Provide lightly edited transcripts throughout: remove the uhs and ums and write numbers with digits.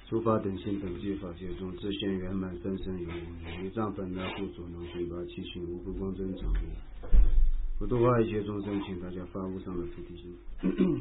诸法等性等具法界中，自现圆满三身有无，一藏本来护主能寻八七情无不光真常无。不度化一切众生，请大家发无上的菩提心。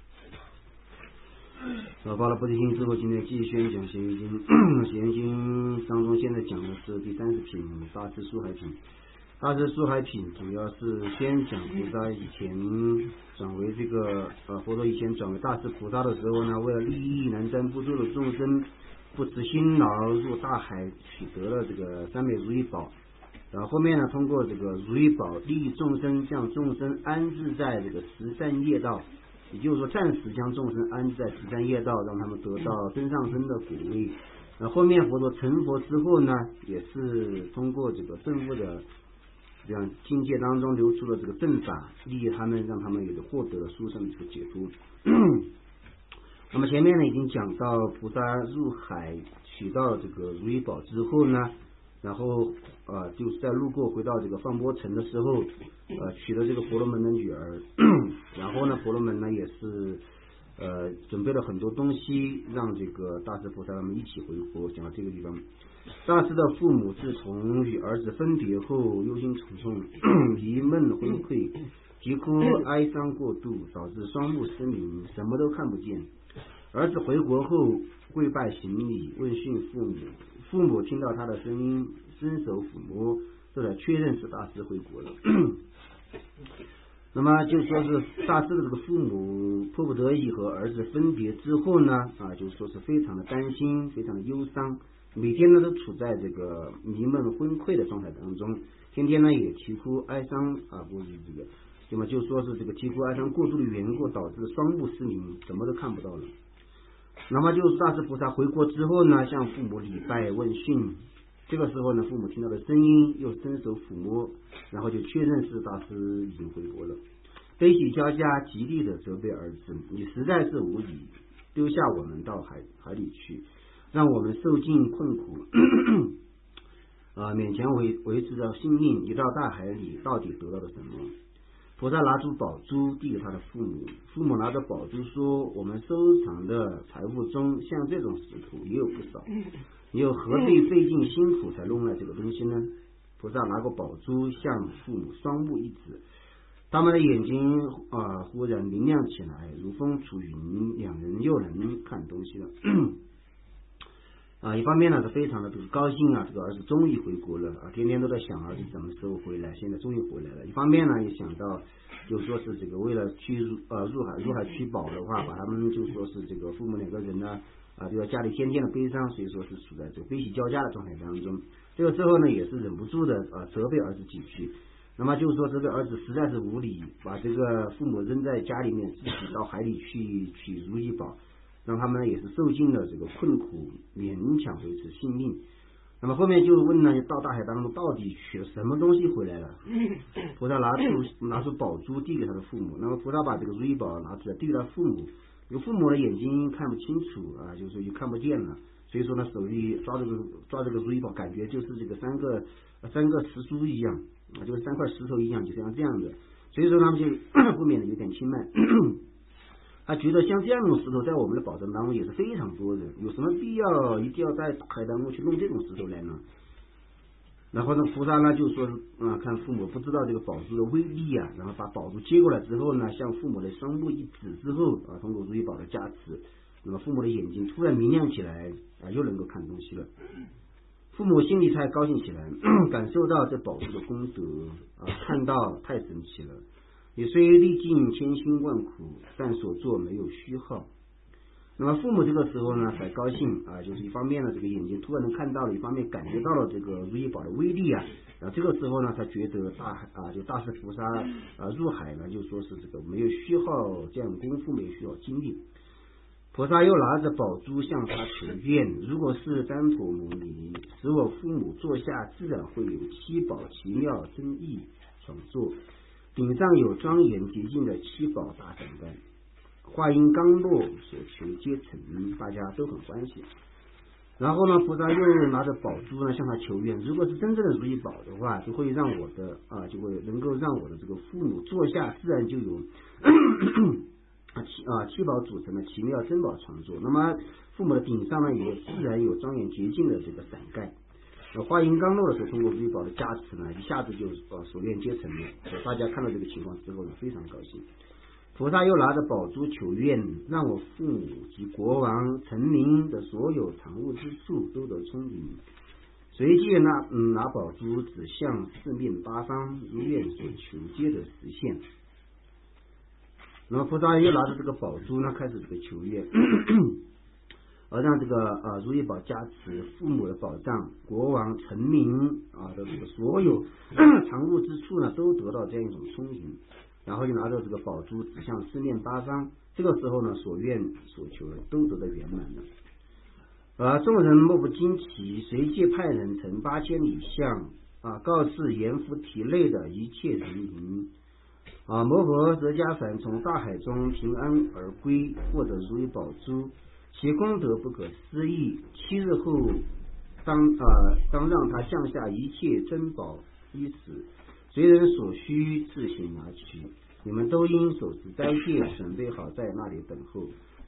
发了菩提心之后，今天继续宣讲咸鱼经。咸鱼经当中，现在讲的是第30品大智疏海品。大智疏海品主要是先讲菩萨以前转为这个佛陀以前转为大智菩萨的时候呢，为了利益南瞻部洲的众生，不辞辛劳入大海取得了这个三昧如意宝。然后后面呢，通过这个如意宝利益众生，将众生安置在这个13业道，也就是说暂时将众生安置在13业道，让他们得到真上身的果位。后面佛陀成佛之后呢，也是通过这个正悟的这样境界当中流出了这个正法，利益他们，让他们也获得了殊胜的这个解脱。那么前面呢已经讲到菩萨入海取到这个如意宝之后呢，然后就是在路过回到这个放波城的时候，娶了这个婆罗门的女儿，然后呢婆罗门呢也是准备了很多东西，让这个大智菩萨他们一起回国。讲到这个地方，大智的父母自从与儿子分别后，忧心忡忡，迷闷昏聩，啼哭哀伤过度，导致双目失明，什么都看不见。儿子回国后跪拜行礼，问讯父母，父母听到他的声音，伸手抚摸，这才确认是大智回国了。那么就说是大智的这个父母迫不得已和儿子分别之后呢，就说是非常的担心，非常的忧伤，每天呢都处在这个迷闷昏聩的状态当中，天天呢也啼哭哀伤过于这个，那么就说是这个啼哭哀伤过度的缘故，导致双目失明，什么都看不到了。那么就是大智菩萨回国之后呢，向父母礼拜问讯，这个时候呢，父母听到的声音，又伸手抚摸，然后就确认是大师已经回国了，悲喜交加，极力的责备儿子，你实在是无理，丢下我们到海里去，让我们受尽困苦，勉强维持着性命，一到大海里，到底得到了什么？菩萨拿出宝珠递给他的父母，父母拿着宝珠说，我们收藏的财物中，像这种石头也有不少，你又何必费尽辛苦才弄来这个东西呢？菩萨拿过宝珠向父母双目一指，他们的眼睛忽然明亮起来，如风出云，两人又能看东西了。一方面呢是非常的高兴这个儿子终于回国了天天都在想儿子什么时候回来，现在终于回来了。一方面呢也想到就说是这个为了去入海取宝的话，把他们就说是这个父母两个人呢就在家里天天的悲伤，所以说是处在这个悲喜交加的状态当中。这个时候呢也是忍不住的责备儿子几句，那么就是说这个儿子实在是无理，把这个父母扔在家里面，自己到海里去取如意宝，让他们也是受尽了这个困苦，勉强维持性命。那么后面就问呢，到大海当中到底取了什么东西回来了？菩萨拿出宝珠递给他的父母，那么菩萨把这个如意宝拿出来递给他父母，有父母的眼睛看不清楚就是就看不见了，所以说呢手里抓这个如意宝，感觉就是这个三个石珠一样就是3块石头一样，就像这样的，所以说他们就不免的有点轻慢。他觉得像这样的石头在我们的宝藏当中也是非常多的，有什么必要一定要在大海当中去弄这种石头来呢？然后呢菩萨呢就说看父母不知道这个宝珠的威力然后把宝珠接过来之后呢，向父母的双目一指之后通过如意宝的加持，那么父母的眼睛突然明亮起来又能够看东西了。父母心里才高兴起来，感受到这宝珠的功德看到太神奇了，也虽历尽千辛万苦，但所做没有虚耗。那么父母这个时候呢才高兴就是一方面呢这个眼睛突然能看到了，一方面感觉到了这个如意宝的威力这个时候呢他觉得就大师菩萨入海呢就说是这个没有虚耗这样功夫，没有虚耗精力。菩萨又拿着宝珠向他求愿，如果是旃陀牟尼使我父母坐下，自然会有7宝奇妙真意创作，顶上有庄严洁净的7宝大伞盖，话音刚落，所求皆成，大家都很欢喜。然后呢菩萨又拿着宝珠呢向他求愿，如果是真正的如意宝的话，就会让我的就会能够让我的这个父母坐下，自然就有7宝组成的奇妙珍宝创作。那么父母的顶上呢也自然有庄严洁净的这个伞盖。话音刚落的时候，通过如意宝的加持呢，一下子就所愿皆成了。大家看到这个情况之后呢，非常高兴。菩萨又拿着宝珠求愿，让我父母及国王、臣民的所有藏物之处都得充盈。随即拿宝珠指向四面八方，如愿所求皆得实现。那么菩萨又拿着这个宝珠呢，开始这个求愿，而让这个如意宝加持父母的保障、国王、臣民的这个所有藏物之处呢，都得到这样一种充盈。然后就拿着这个宝珠指向四面八方，这个时候呢，所愿所求的都得到圆满了。众人莫不惊奇，随即派人乘8000里相告示阎浮提内的一切人民。摩诃哲迦梵从大海中平安而归，获得如意宝珠，其功德不可思议。7日后当让他降下一切珍宝衣食，随人所需自行拿取，你们都应守持斋戒，准备好在那里等候。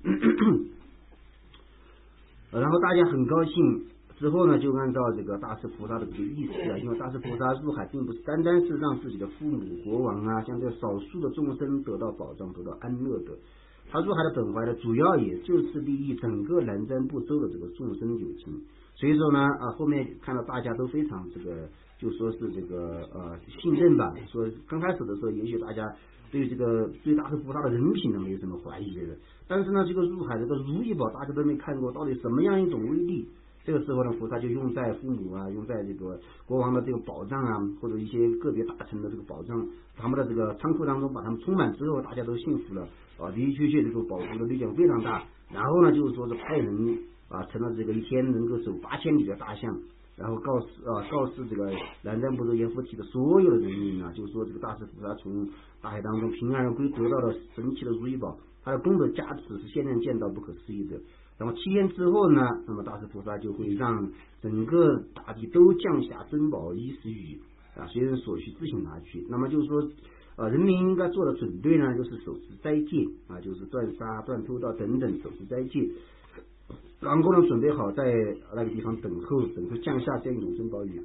然后大家很高兴，之后呢就按照这个大势菩萨的这个意思因为大势菩萨入海并不是单单是让自己的父母、国王像这少数的众生得到保障、得到安乐的，他入海的本怀的主要也就是利益整个南瞻部洲的这个众生有情。所以说呢后面看到大家都非常这个就说是这个信任吧，说刚开始的时候也许大家对大势菩萨的人品呢没有什么怀疑的，但是呢这个入海这个如意宝大家都没看过到底什么样一种威力，这个时候呢菩萨就用在父母用在这个国王的这个保障或者一些个别大臣的这个保障，他们的这个仓库当中把他们充满之后，大家都信服了的确这个宝珠的力量非常大。然后呢就是说是派人成了这个一天能够守8000里的大象，然后告示这个南瞻部洲阎浮提的所有的人民就是说这个大势菩萨从大海当中平安而归，得到了神奇的如意宝，他的功德加持是现在见到不可思议的。然后7天之后呢，那么大势菩萨就会让整个大地都降下珍宝衣食雨随人所需自行拿取。那么就是说人民应该做的准备呢，就是守持斋戒就是断杀、断偷盗等等，守持斋戒，然后呢准备好在那个地方等候降下这样一种珍宝雨。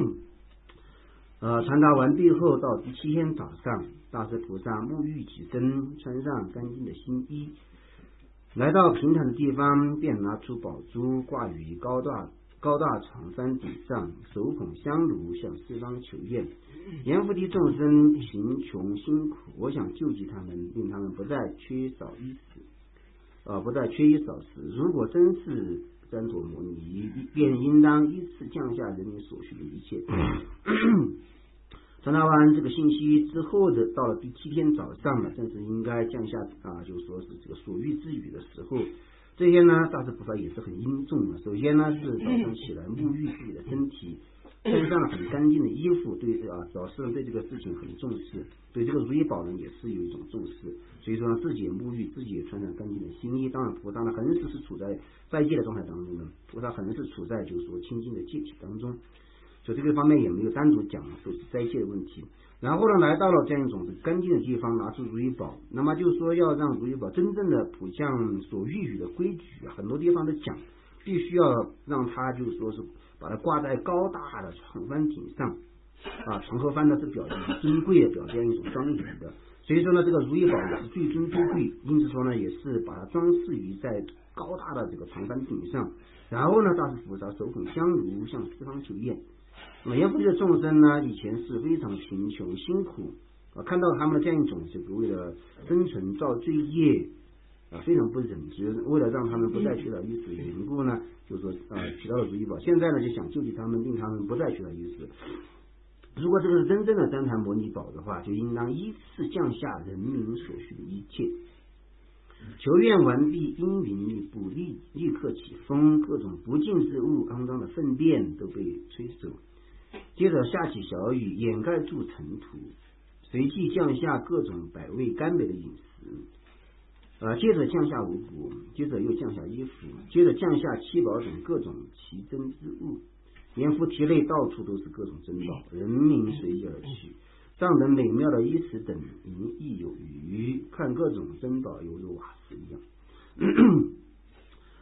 传达完毕后，到第7天早上，大势菩萨沐浴起身，穿上干净的新衣，来到平坦的地方，便拿出宝珠挂于高大长山顶上，手捧香炉向四方求愿。阎浮提众生贫穷辛苦，我想救济他们，令他们不再缺少衣食，不再缺衣少食。如果真是旃陀摩尼，便应当依次降下人民所需的一切。传达完这个信息之后的，到了第7天早上了，正是应该降下就说是这个所欲之雨的时候。这些呢，大势菩萨也是很殷重的。首先呢，是早上起来沐浴自己的身体，穿上了很干净的衣服，对表示对这个事情很重视，对这个如意宝呢也是有一种重视。所以说呢，自己也沐浴，自己也穿上干净的新衣。当然，菩萨呢，恒时是处在斋戒的状态当中的，菩萨恒时处在就是说清净的戒体当中。所以这个方面也没有单独讲守持斋戒的问题。然后呢，来到了这样一种干净的地方，拿出如意宝，那么就是说要让如意宝真正的普降所欲语的规矩很多地方的讲，必须要让它就是说是把它挂在高大的长帆顶上长河帆呢是表现尊贵的，表现一种庄严的。所以说呢，这个如意宝也是最尊最贵，因此说呢，也是把它装饰于在高大的这个长帆顶上。然后呢，大势菩萨手捧香炉向四方求愿。阎浮提的众生呢，以前是非常贫穷辛苦看到他们的这样一种这个为了生存造罪业非常不忍直，为了让他们不再缺少衣食的缘故呢，就说取到了如意宝。现在呢，就想救济他们，令他们不再缺少衣食。如果这个是真正的旃檀摩尼宝的话，就应当依次降下人民所需的一切。求愿完毕，阴云密布，立刻起风，各种不净之物、肮脏的粪便都被吹走。接着下起小雨，掩盖住尘土，随即降下各种百味甘美的饮食，接着降下五谷，接着又降下衣服，接着降下七宝等各种奇珍之物。阎浮提内到处都是各种珍宝，人民随意而去。上等美妙的衣食等银亦有余，看各种珍宝犹如瓦石一样。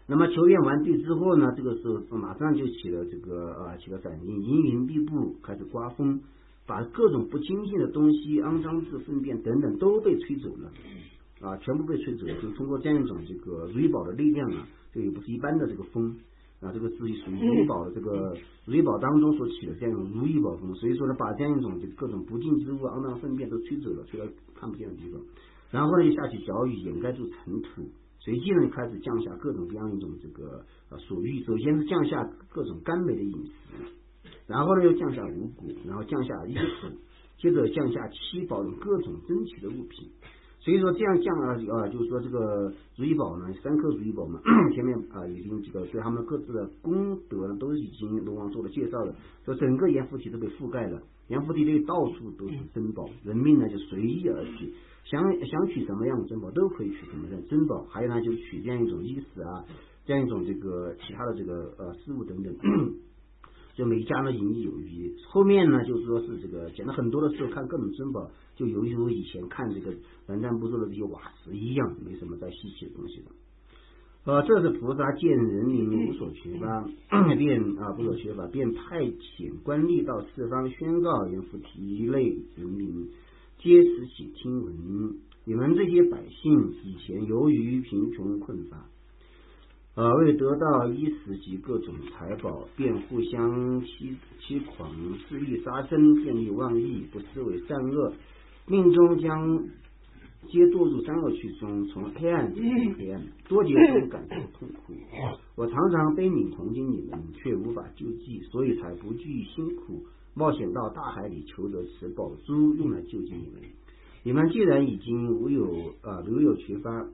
那么求愿完毕之后呢，这个时候马上就起了反应，阴云密布，开始刮风，把各种不清净的东西、肮脏质、粪便等等都被吹走了，全部被吹走了。就通过这样一种这个如意宝的力量啊，这也不是一般的这个风啊，这个是属于如意宝的这个如意宝当中所起的这样一种如意宝风，所以说呢，把这样一种这个各种不净之物、肮脏粪便都吹走了，吹到看不见的地方，然后呢，就下起小雨，掩盖住尘土。随即呢，开始降下各种各样一种这个所欲，首先是降下各种甘美的饮食，然后呢又降下五谷，然后降下衣服，接着降下七宝等各种珍奇的物品。所以说这样降就是说这个如意宝呢，3颗如意宝嘛，前面已经这个对他们各自的功德呢都已经龙王做了介绍了，说整个阎浮提都被覆盖了，阎浮提内到处都是珍宝，人民呢就随意而取。想取什么样的珍宝都可以取什么样的珍宝，还有呢就取这样一种衣食啊，这样一种这个其他的这个事物等等，就每家呢引以有余。后面呢就是说是这个讲了很多的时候，看各种珍宝，就犹如以前看这个南瞻部洲的这些瓦石一样，没什么再稀奇的东西了。这是菩萨见人民无所缺乏，便派遣官吏到四方宣告阎浮提内人民。皆拾起听闻，你们这些百姓以前由于贫穷困乏，为得到衣食及各种财宝，便互相欺狂，肆意杀生，见利忘义，不思为善恶，命中将皆堕入三恶趣中，从黑暗走向黑暗，多劫中感受痛苦。我常常悲悯同情你们，却无法救济，所以才不惧辛苦，冒险到大海里求得此宝珠，用来救济你们。你们既然已经留有缺乏，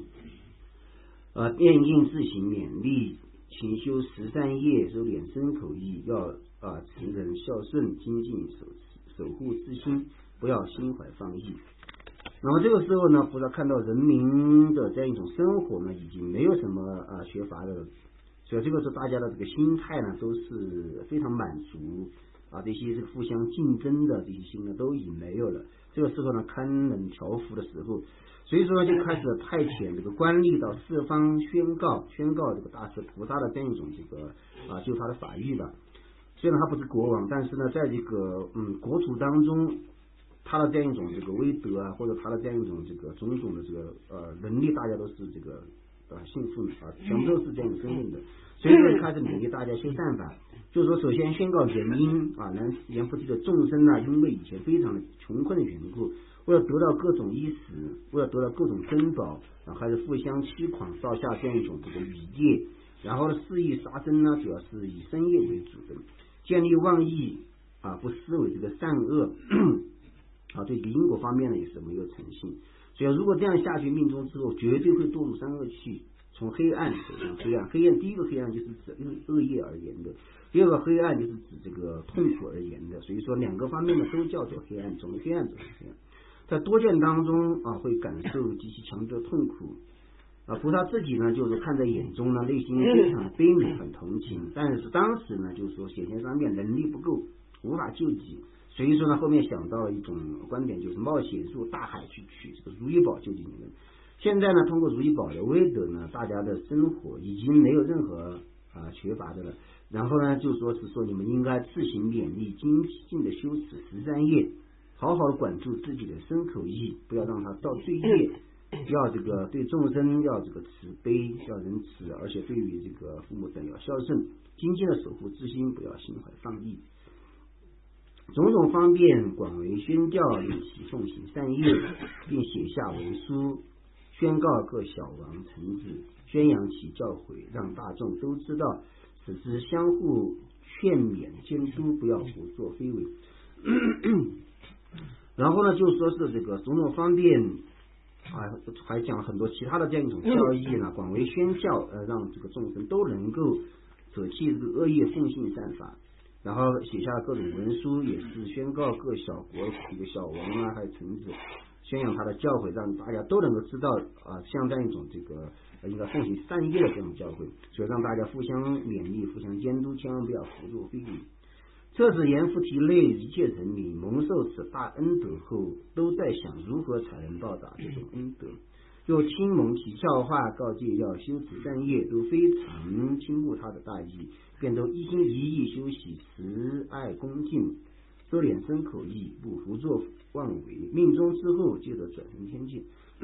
便应自行勉励，勤修13业，收敛身口意，要持人孝顺，精进守护之心，不要心怀放逸。那么这个时候呢，菩萨看到人民的这样一种生活呢，已经没有什么缺乏的了，所以这个时候大家的这个心态呢，都是非常满足。这些互相竞争的这些心呢都已经没有了，这个时候呢堪能调伏的时候，所以说就开始派遣这个官吏到四方宣告这个大慈菩萨的这样一种这个就他的法域吧。虽然他不是国王，但是呢在这个国土当中，他的这样一种这个威德啊，或者他的这样一种这个种种的这个能力，大家都是这个信奉全部都是这样身份的，所以说开始勉励大家修善法。就是说，首先宣告原因阎浮提的众生呢，因为以前非常的穷困的缘故，为了得到各种衣食，为了得到各种珍宝，然后开始互相欺狂，造下这样一种这个语业，然后呢肆意杀生呢，主要是以身业为主的，建立妄意不思维这个善恶对因果方面呢也是没有诚信，所以如果这样下去，命中之后绝对会堕入三恶趣，从黑暗走向黑暗。黑暗第一个黑暗就是指恶业而言的，第二个黑暗就是指这个痛苦而言的，所以说两个方面呢都叫做黑暗，从黑暗走向黑暗。在多见当中会感受极其强烈的痛苦菩萨自己呢就是看在眼中呢，内心非常悲悯很同情，但是当时呢就是说显现上面能力不够，无法救济，所以说呢后面想到了一种观点，就是冒险入大海去取这个如意宝救济你们。现在呢通过如意宝的威德呢，大家的生活已经没有任何缺乏的了，然后呢就说是说你们应该自行勉励，精进的修持13业，好好的管住自己的身口意，不要让它造罪业，要这个对众生要这个慈悲，要仁慈，而且对于这个父母等要孝顺，精进的守护之心，不要心怀放逸。种种方便广为宣教，令其奉行善业，并写下文书，宣告各小王臣子，宣扬其教诲，让大众都知道，使之相互劝勉监督，不要胡作非为。然后呢就说是这个种种方便还讲了很多其他的这样一种教义呢，广为宣教，让这个众生都能够舍弃这个恶业，奉行善法。然后写下各种文书，也是宣告各小国这个小王还有臣子，宣扬他的教诲，让大家都能够知道像这样一种这个应该奉行善业的这种教诲，所以让大家互相勉励，互相监督，千万不要胡作非为。这是阎浮提内一切人民蒙受此大恩德后，都在想如何才能报答这种恩德。 就亲蒙其教化，告诫要修持善业，都非常倾慕他的大义，便都一心一意修习慈爱恭敬，收敛身口意，不胡作妄为，命中之后接着转生天界。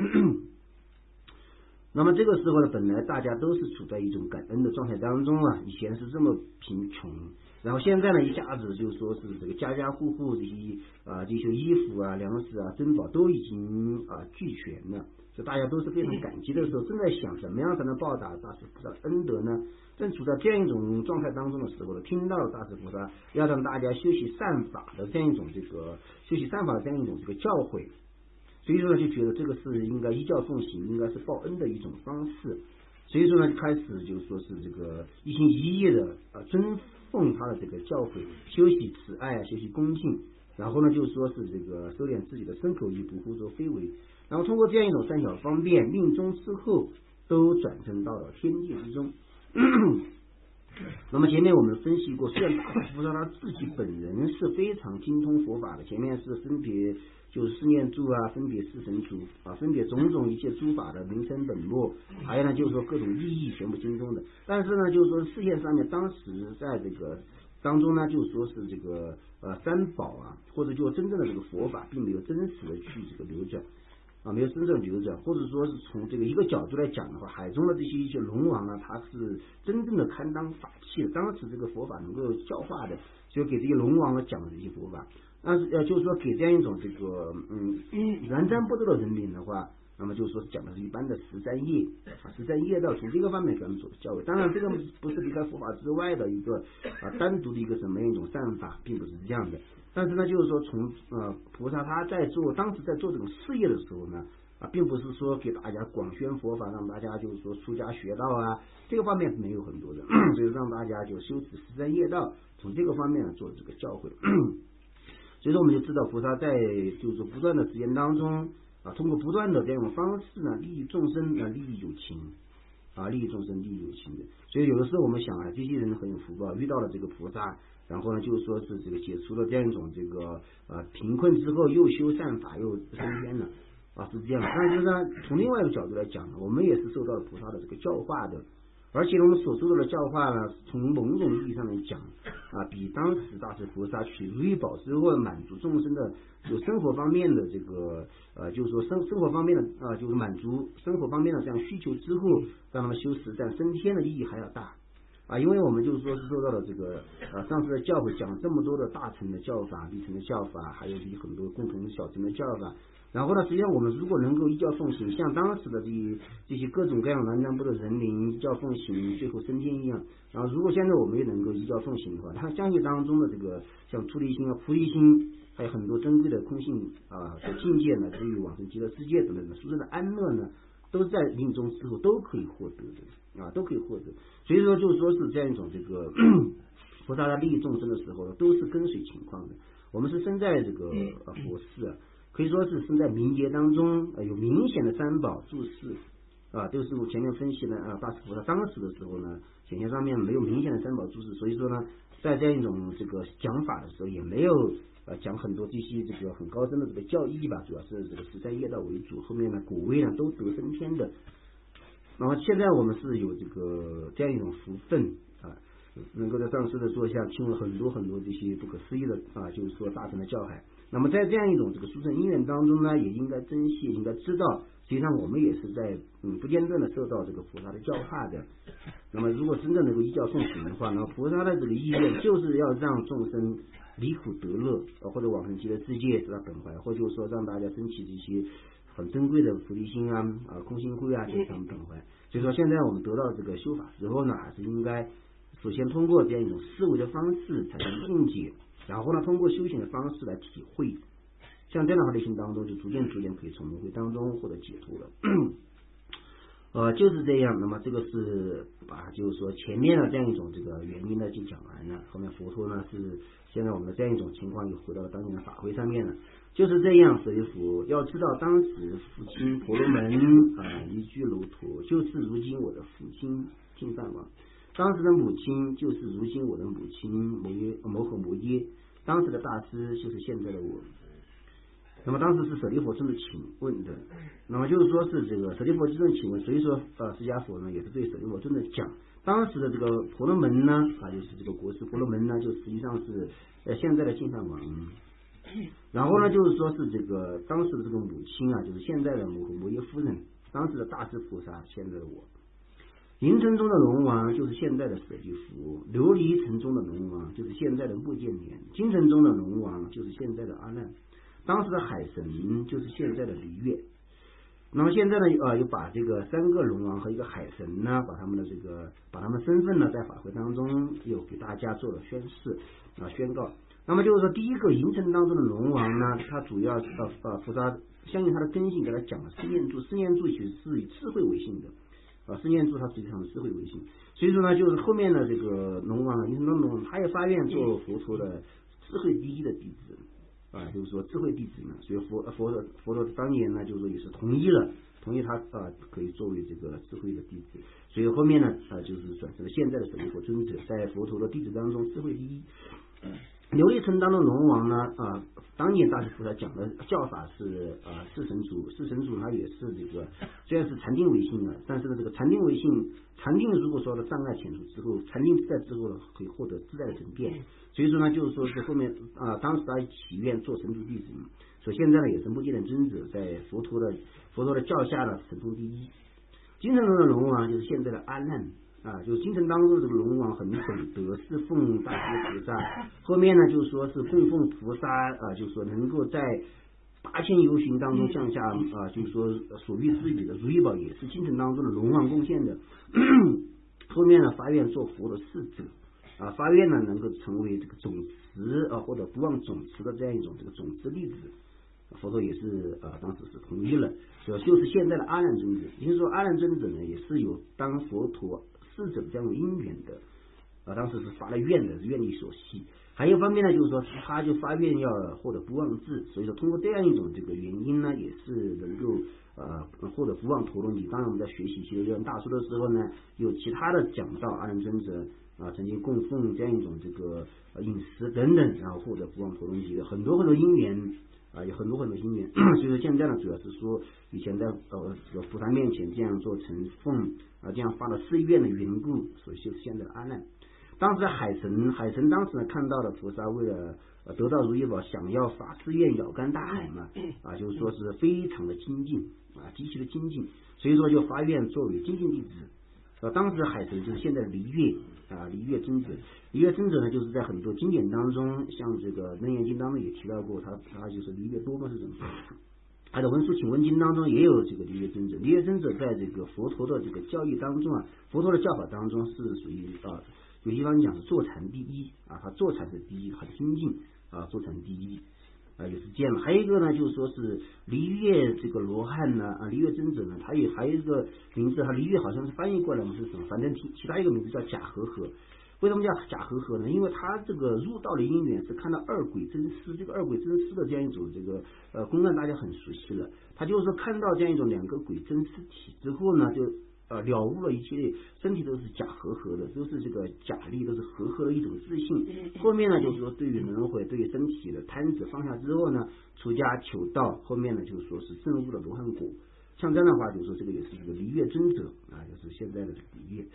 那么这个时候呢，本来大家都是处在一种感恩的状态当中啊，以前是这么贫穷，然后现在呢一下子就说是这个家家户户这些衣服啊、粮食啊、珍宝都已经俱全了，所以大家都是非常感激的时候，正在想怎么样才能报答大师菩萨的恩德呢？正处在这样一种状态当中的时候呢，听到了大师菩萨要让大家修习善法的这样一种这个教诲。所以说呢，就觉得这个是应该依教奉行，应该是报恩的一种方式。所以说呢，就开始就说是这个一心一意的尊奉他的这个教诲，修习慈爱，修习恭敬，然后呢，就说是这个收敛自己的身口意，不胡作非为，然后通过这样一种三小方便，命中之后都转生到了天界之中。那么前面我们分析过，虽然大师菩萨他自己本人是非常精通佛法的，前面是分别就是四念住啊，分别四神足啊，分别种种一切诸法的名称本末，还有呢就是说各种意义全部精通的。但是呢，就是说事业上面当时在这个当中呢，就是说是这个三宝啊，或者就真正的这个佛法，并没有真实的去这个流转。没有真正流转，或者说是从这个一个角度来讲的话，海中的这些一些龙王呢，他是真正的堪当法器的，当时这个佛法能够教化的，就给这些龙王呢讲的这些佛法。但是就是说给这样一种这个南瞻部洲的人民的话，那么就是说讲的是一般的13业道，从这个方面给他们做教诲。当然这个不是离开佛法之外的一个单独的一个什么样一种善法，并不是这样的。但是呢，就是说从菩萨他当时在做这种事业的时候呢，并不是说给大家广宣佛法，让大家就是说出家学道啊，这个方面没有很多的，所以让大家就修持13业道，从这个方面做这个教诲。所以说我们就知道菩萨在就是说不断的时间当中通过不断的这种方式呢，利益众生利益有情利益众生利益有情的。所以有的时候我们想这些人很有福报，遇到了这个菩萨，然后呢就是说是这个解除了这样一种这个贫困之后又修善法又升天了是这样的。但是呢，从另外一个角度来讲呢，我们也是受到了菩萨的这个教化的，而且我们所受到的教化呢，从某种意义上来讲比当时大师菩萨去如意宝之后满足众生的有生活方面的这个就是说生活方面的就是满足生活方面的这样需求之后，让他们修持在升天的意义还要大因为我们就是说是受到了这个上次的教诲讲这么多的大乘的教法、立乘的教法，还有很多共同小乘的教法。然后呢，实际上我们如果能够依教奉行，像当时的这些各种各样南瞻部的人民依教奉行，最后升天一样。然后如果现在我们也能够依教奉行的话，它相续当中的这个像出离心菩提心，还有很多珍贵的空性的境界呢，至于往生极乐世界等等的殊胜的安乐呢，都是在临终之后都可以获得的都可以获得。所以说就是说是这样一种这个菩萨在利益众生的时候呢，都是跟随情况的。我们是身在这个佛寺可以说是身在民劫当中有明显的三宝注释都是我前面分析的大师菩萨当时的时候呢，显现上面没有明显的三宝注释，所以说呢，在这样一种这个讲法的时候，也没有讲很多这些这个很高深的这个教义吧，主要是这个13业道为主，后面呢果位呢都得升天的。那么现在我们是有这样一种福分能够在上师的座下听了很多很多这些不可思议的就是说大乘的教诲。那么在这样一种这个殊胜因缘当中呢，也应该珍惜，应该知道，实际上我们也是在不间断的受到这个菩萨的教化的。那么如果真正能够依教奉行的话呢，菩萨的这个意愿就是要让众生离苦得乐或者往生极乐世界得到本怀，或者说让大家升起这些很珍贵的菩提心空性慧就是他们本怀。所以说现在我们得到这个修法之后呢，还是应该首先通过这样一种思维的方式产生境界，然后呢通过修行的方式来体会，像这样的类型当中就逐渐可以从轮回当中获得解脱了就是这样。那么这个是就是说前面的这样一种这个原因呢就讲完了，后面佛陀呢是现在我们的这样一种情况又回到了当年的法会上面了。就是这样，舍利弗，要知道当时父亲婆罗门移居楼陀，就是如今我的父亲净饭王，当时的母亲就是如今我的母亲摩诃摩耶，当时的大师就是现在的我。 那么当时是舍利弗正式请问的，那么就是说是这个舍利弗正式请问，所以说释迦佛呢也是对舍利弗正式讲，当时的这个婆罗门呢就是这个国师婆罗门呢，就实际上是现在的净饭王。然后呢，就是说是这个当时的这个母亲啊，就是现在的摩耶夫人，当时的大智菩萨，现在的我。银城中的龙王就是现在的舍利弗，琉璃城中的龙王就是现在的目犍连，金城中的龙王就是现在的阿难，当时的海神就是现在的离月。那么现在呢，又把这个3个龙王和1个海神呢，把他们身份呢，在法会当中又给大家做了宣誓宣告。那么就是说，第一个银城当中的龙王呢，他主要菩萨相信他的根性，给他讲了四念住，四念住其实是以智慧为性的。四念住它实际上是智慧为性，所以说呢，就是后面的这个龙王银城中的龙王，他也发愿做佛陀的智慧第一的弟子就是说智慧弟子呢，所以佛陀当年呢，就是说也是同意他可以作为这个智慧的弟子，所以后面呢就是转成了现在的舍利弗尊者，在佛陀的弟子当中智慧第一。琉璃城当中龙王呢当年大师菩萨讲的教法是四神主他也是这个虽然是禅定为性但是呢这个禅定为性，禅定如果说的障碍遣除之后，禅定自在之后呢，可以获得自在的神变，所以说呢就是说是后面当时他祈愿做神主弟子，所以现在呢也是目犍连尊者在佛陀的教下呢神通第一。金城中的龙王就是现在的阿难就是京城当中的这个龙王很懂得侍奉大势菩萨，后面呢就是说是供奉菩萨就是说能够在8000由旬当中降下就是说所欲之语的如意宝，也是京城当中的龙王贡献的。后面呢发愿做佛的侍者发愿呢能够成为这个种子或者不忘种子的这样一种这个种子弟子，佛陀也是当时是同意了，就是现在的阿难尊者。也就是说阿难尊者呢也是有当佛陀侍者这样的因缘的当时是发了愿的，是愿力所系。还有一方面呢，就是说他就发愿要获得不忘智，所以说通过这样一种这个原因呢，也是能够获得不忘陀罗尼。当然我们在学习其实大书的时候呢，有其他的讲到阿难尊者曾经供奉这样一种这个饮食等等，然后获得不忘陀罗尼的很多因缘有很多因缘。所以说现在呢，主要是说以前在这个菩萨面前这样做承奉这样发了誓愿的缘故，所以就是现在的阿难。当时的海神当时呢看到了菩萨为了得到如意宝，想要发誓愿舀干大海嘛就是说是非常的精进极其的精进，所以说就发愿作为精进弟子。当时的海神就是现在的离月尊者。离月尊者呢，就是在很多经典当中，像这个楞严经当中也提到过，他就是离月多嘛是怎么说？他的文殊请问经当中也有这个离月尊者。离月尊者在这个佛陀的这个教义当中佛陀的教法当中是属于有地方讲是坐禅第一他坐禅是第一，很精进坐禅第一也是这样的。还有一个呢，就是说是离月这个罗汉呢离月尊者呢，他还有一个名字，他离月好像是翻译过来是什么，反正其他一个名字叫假和合。为什么叫假和合呢？因为他这个入道的因缘是看到二鬼真师，这个二鬼真师的这样一种这个公案大家很熟悉了。他就是说看到这样一种2个鬼真尸体之后呢，就了悟了一切身体都是假和合的，都是这个假力，都是和合的一种自信。后面呢就是说对于轮回，对于身体的贪执放下之后呢，出家求道，后面呢就是说是证悟了罗汉果。像这样的话，就是说这个也是这个离月尊者就是现在的离月。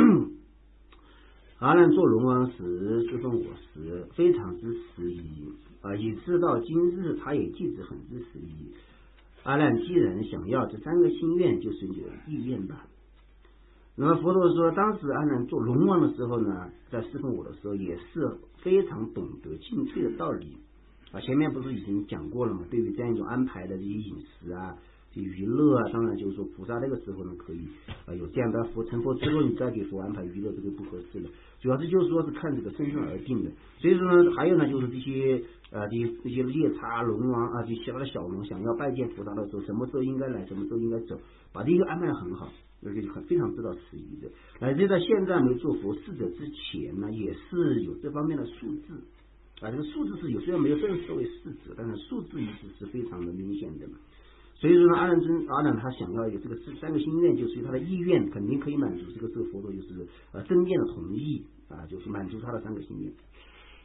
阿难做龙王时，侍奉我时，非常之时宜以至到今日，他也记之很之时宜。阿难既然想要这3个心愿，就是你的意愿吧。那么佛陀说，当时阿难做龙王的时候呢，在侍奉我的时候，也是非常懂得进退的道理前面不是已经讲过了吗？对于这样一种安排的这些饮食娱乐当然就是说菩萨那个时候呢可以有这样的成佛之后，你再给佛安排娱乐，这个不合适了。主要是就是说是看这个身份而定的。所以说呢，还有呢就是这些夜叉龙王这些其他的小龙想要拜见菩萨的时候，什么时候应该来，什么时候应该走，把这个安排得很好，而且非常知道时宜的。乃至在现在没做佛侍者之前呢，也是有这方面的素质这个素质是有，虽然没有正式为侍者，但是素质意识是非常的明显的。所以说呢，阿难他想要有这个3个心愿，就是他的意愿肯定可以满足这个佛陀就是真见的同意就是满足他的3个心愿。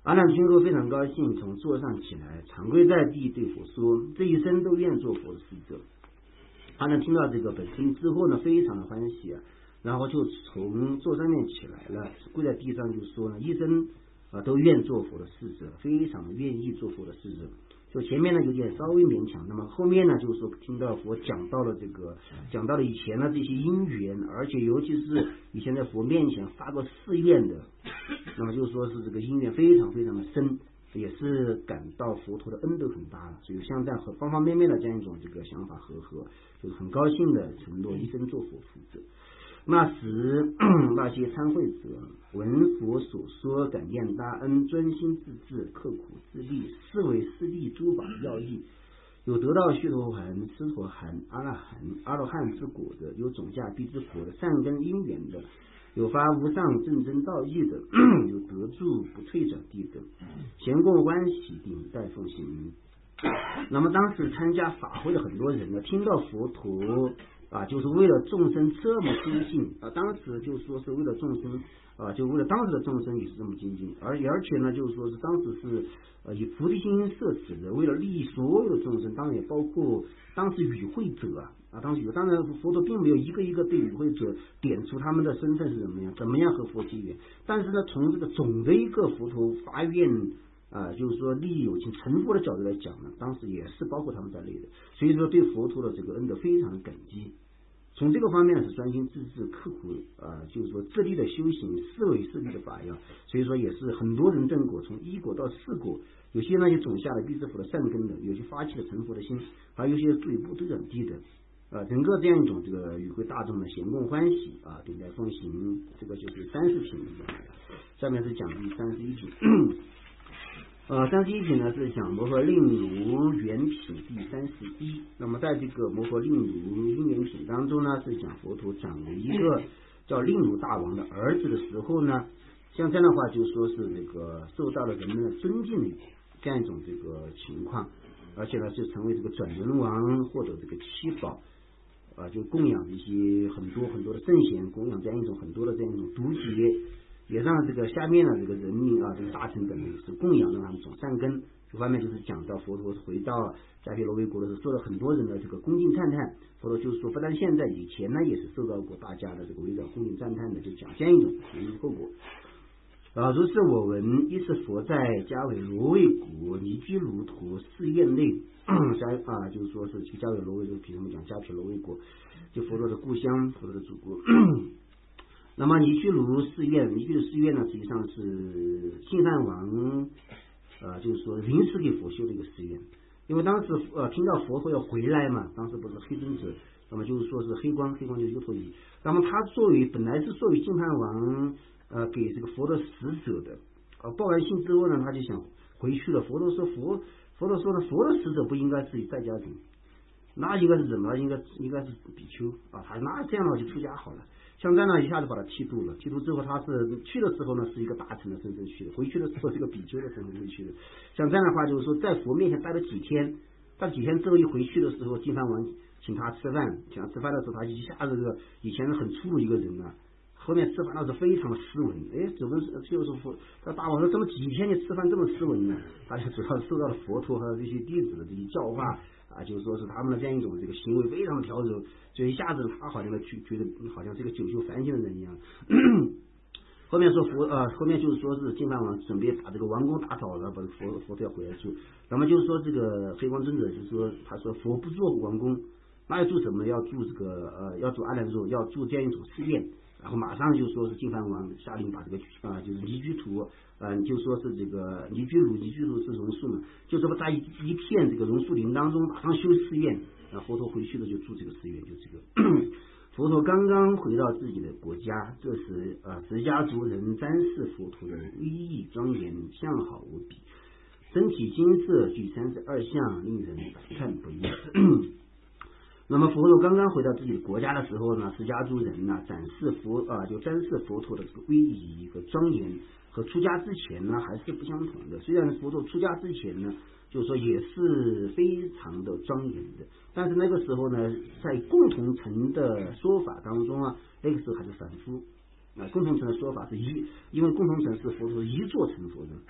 阿难听后非常高兴，从座上起来，长跪在地，对佛说：“这一生都愿做佛的使者。”阿难听到这个本经之后呢，非常的欢喜啊，然后就从座上面起来了，跪在地上就说呢：“一生都愿做佛的使者，非常的愿意做佛的使者。”就前面呢有点稍微勉强，那么后面呢就是说听到佛讲到了以前的这些因缘，而且尤其是以前在佛面前发过誓愿的，那么就说是这个因缘非常非常的深，也是感到佛陀的恩德很大了，所以像这样和方方面面的这样一种这个想法和就是很高兴的承诺一生做佛使者。那时那些参会者闻佛所说，感念大恩，专心致志，刻苦自立，是为四谛诸法要义。有得到须陀洹、斯陀含、阿罗汉之果的，有种下必之果的，善根因缘的，有发无上正真道义的，有得住不退转地的，咸共欢喜顶戴奉行。那么当时参加法会的很多人呢，听到佛陀就是为了众生这么精进当时就说是为了众生就为了当时的众生也是这么精进，而且呢就是说是当时是以菩提心摄持的，为了利益所有的众生，当然也包括当时与会者当然佛陀并没有一个一个对与会者点出他们的身份是怎么样和佛结缘，但是呢从这个总的一个佛陀发愿就是说利益有情成佛的角度来讲呢，当时也是包括他们在内的，所以说对佛陀的这个恩德非常的感激。从这个方面是专心致志刻苦就是说自力的修行，四为四谛的法要，所以说也是很多人证果，从一果到四果，有些呢就种下了必知佛的善根的，有些发起了成佛的心，还有些对不对转地的整个这样一种这个与会大众的咸共欢喜顶戴奉行。这个就是30品，下面是讲第31品。31品呢是讲摩诃令如缘品第31。那么在这个摩诃令如因缘品当中呢，是讲佛陀掌为一个叫令如大王的儿子的时候呢，像这样的话就说是这个受到了人们的尊敬的这样一种这个情况，而且呢就成为这个转轮王，获得这个七宝就供养一些很多很多的圣贤，供养这样一种很多的这样一种毒劫，也让这个下面的这个人民这个大臣等是供养，让他们种善根。这方面就是讲到佛陀回到迦毗罗卫国的时候，受了很多人的这个恭敬赞叹。佛陀就是说，不但现在，以前呢也是受到过大家的这个围绕恭敬赞叹的，就讲这样一种前因后果。如是我闻，一是佛在迦毗罗卫国尼居卢陀寺院内就是说是迦毗罗卫国，凭什么讲迦毗罗卫国？就佛陀的故乡，佛陀的祖国。那么尼居卢寺院呢，实际上是净饭王就是说临时给佛修的一个寺院，因为当时听到佛陀要回来嘛，当时不是黑尊者，那么就是说是黑光就是优陀夷，那么他本来是作为净饭王给这个佛的使者的报完信之后呢，他就想回去了。佛陀说呢，佛的使者不应该是在家人，那应该是什么？应该是比丘他那这样的话就出家好了。像这样呢，一下子把他剃度了。剃度之后，他是去的时候呢是一个大臣的身份去的，回去的时候是个比丘的身份去的。像这样的话，就是说在佛面前待了几天，之后一回去的时候，净饭王请他吃饭，的时候，他一下子这个以前是很粗鲁一个人后面吃饭的时候非常的斯文。就是说他大王说这么几天你吃饭这么斯文呢？大家主要受到了佛陀和这些弟子的这些教化就是说是他们的这样一种这个行为非常的调柔，所以一下子他好像觉得好像是个久修梵行的人一样。后面说后面就是说是净饭王准备把这个王宫打扫了，把佛陀要回来住。那么就是说这个黑光尊者就是说，他说佛不住王宫，那要住什么？要住这个要住阿难座，要住这样一种寺院。然后马上就说是净饭王下令把这个就是尼居图就说是这个尼居卢是榕树嘛，就说在一片这个榕树林当中马上修寺院。佛陀回去了就住这个寺院，就这个佛陀刚刚回到自己的国家，这时十家族人瞻视佛陀的威仪庄严，相好无比，身体金色，具32相，令人百看不厌。那么佛陀刚刚回到自己的国家的时候呢，释迦族人展示就瞻视佛陀的这个威仪和庄严，和出家之前呢还是不相同的。虽然佛陀出家之前呢，就是说也是非常的庄严的，但是那个时候呢，在共同层的说法当中那个时候还是凡夫共同层的说法是因为共同层是佛陀一座成佛的。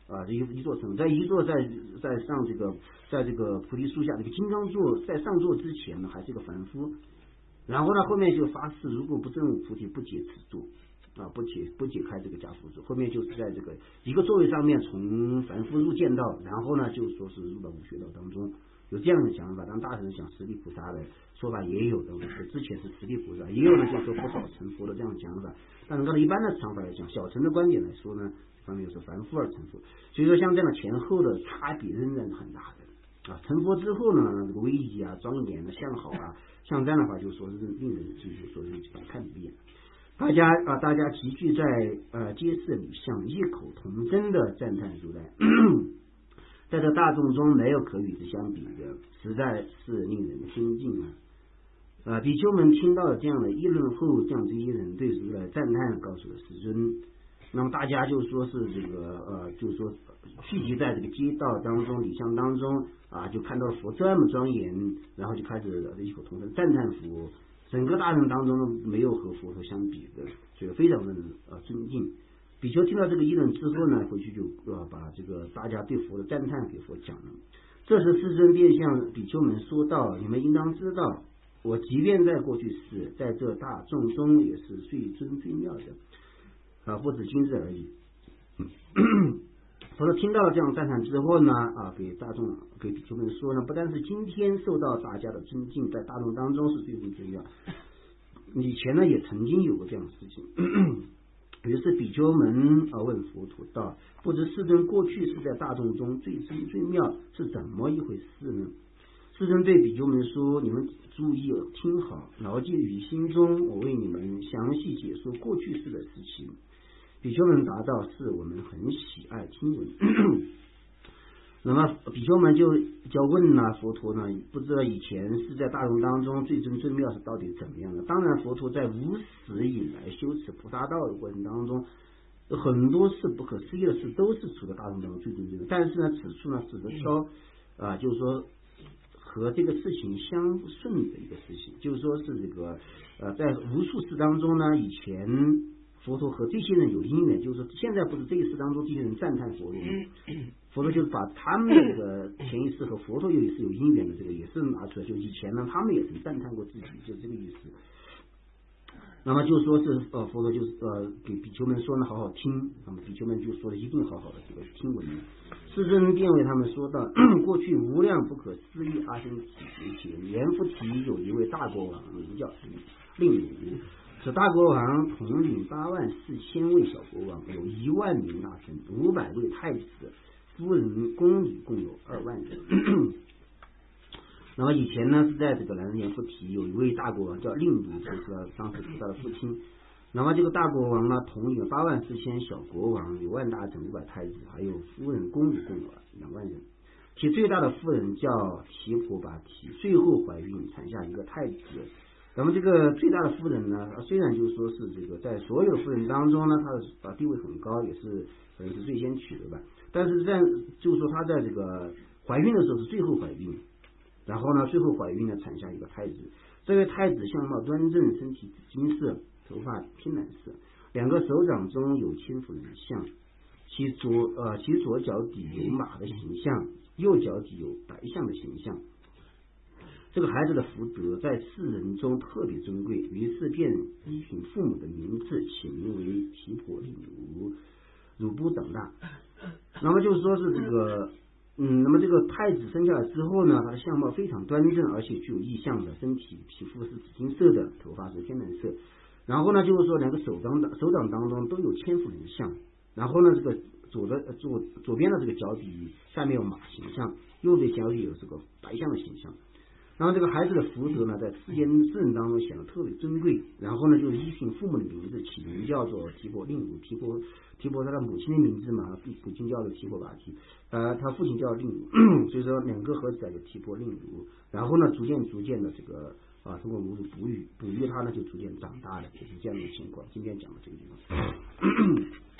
这一座城，在一座在上在这个菩提树下这个金刚座在上座之前呢，还是一个凡夫，然后呢后面就发誓，如果不证悟菩提，不解此座不解开这个家父座，后面就是在这个一个座位上面从凡夫入见道，然后呢就说是入到无学道当中，有这样的想法。当大乘讲十地菩萨的说法也有的，之前是十地菩萨，也有呢就是说不少成佛的这样的讲法。但是按照一般的想法来讲，小乘的观点来说呢，方面就是凡夫而成佛，所以说像这样的前后的差别仍然是很大的成佛之后呢，这个威仪庄严相好像这样的话就说是令人就是说是百看不厌。大家齐聚在街市里向，异口同声的赞叹如来，在这大众中没有可与之相比的，实在是令人尊敬比丘们听到了这样的议论后，将这些人对如来赞叹告诉了世尊。那么大家就说是这个就是说聚集在这个街道当中礼巷当中就看到佛这么庄严，然后就开始异口同声赞叹佛。整个大乘当中没有和佛陀相比的，所以非常的尊敬。比丘听到这个议论之后呢，回去就把这个大家对佛的赞叹给佛讲了。这时世尊便向比丘们说道：你们应当知道，我即便在过去世，在这大众中也是最尊最妙的不止今日而已。佛陀听到了这样赞叹之后呢给比丘们说呢，不但是今天受到大家的尊敬，在大众当中是最尊最妙，以前呢也曾经有过这样的事情。于是比丘们问佛陀道：不知世尊过去是在大众中最尊最妙，是怎么一回事呢？世尊对比丘们说：你们注意听好，牢记于心中，我为你们详细解说过去世的事情。比丘们答道：是，我们很喜爱听闻。那么比丘们就问佛陀呢，不知道以前是在大众当中最尊最妙是到底怎么样的？当然佛陀在无始以来修持菩萨道的过程当中，很多事不可思议的事都是处在大众当中最尊最妙，但是呢此处呢只是挑就是说和这个事情相顺的一个事情，就是说是这个在无数世当中呢，以前佛陀和这些人有因缘，就是说现在不是这一世当中这些人赞叹佛陀，佛陀就把他们的这个前一世和佛陀有一世有因缘的这个也是拿出来，就以前呢他们也曾赞叹过自己，就这个意思。那么就说是佛陀就是给比丘们说呢，好好听。那么比丘们就说了一定好好的这个听闻。世尊便为他们说道：过去无量不可思议阿僧祇劫，阎浮提有一位大国王，名叫令如。此大国王统领84000位小国王，有10000名大臣，500位太子，夫人宫女共有2万人。那么以前呢是在这个南阎浮提有一位大国王叫令如，就是当时菩萨的父亲。那么这个大国王呢统领84000小国王，有10000大臣，500太子，还有夫人宫女共有2万人。其最大的夫人叫提婆跋提，最后怀孕产下一个太子。那么这个最大的夫人呢，虽然就是说是这个在所有的夫人当中呢，她的地位很高，也是可能是最先娶的吧，但是就是说她在这个怀孕的时候是最后怀孕，然后呢最后怀孕呢产下一个太子。这位太子相貌端正，身体紫金色，头发天蓝色，2个手掌中有千夫人像，其左脚底有马的形象，右脚底有白象的形象。这个孩子的福德在世人中特别尊贵，于是便依凭父母的名字起名为提婆令如，乳哺长大。那么就是说是这个那么这个太子生下来之后呢，他的相貌非常端正，而且具有异象的身体，皮肤是紫金色的，头发是天蓝色。然后呢就是说2个手掌当中都有千夫人像，然后呢这个左边的这个脚底下面有马形象，右边脚底有这个白象的形象。然后这个孩子的福德呢在世人当中显得特别尊贵。然后呢就是依凭父母的名字起名叫做提婆令如，提婆他的母亲的名字嘛，母亲叫做提婆跋提，他父亲叫令如，所以说2个合起来就提婆令如。然后呢逐渐的这个通过母乳哺育他呢就逐渐长大了，就是这样的情况。今天讲的这个地方